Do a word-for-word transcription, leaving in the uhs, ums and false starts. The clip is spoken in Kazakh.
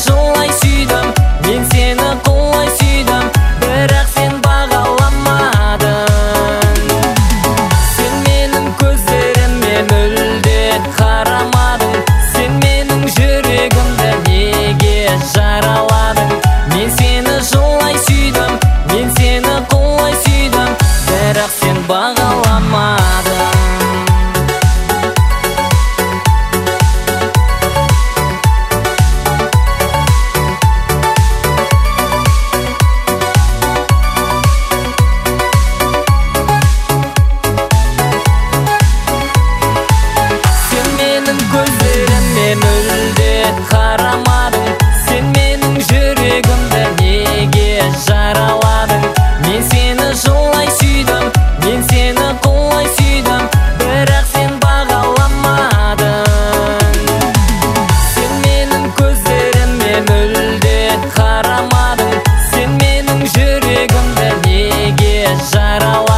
жылай сүйдім, мен сені құлай сүйдім, бірақ сен бағаламадың. Сен менің көздеріме мүлде қарамадың, сен менің жүрегімді неге жараладың. Мен сені жылай сүйдім, мен сені құлай сүйдім, бірақ сен бағаламадың. Көздеріме мүлде қарамадың, сен менің жүрегімді неге жараладың. Мен сені жылай сүйдім, мен сені құлай сүйдім, бірақ сен бағаламадың. Сен менің көздеріме мүлде қарамадың, сен менің жүрегімді неге жараладың.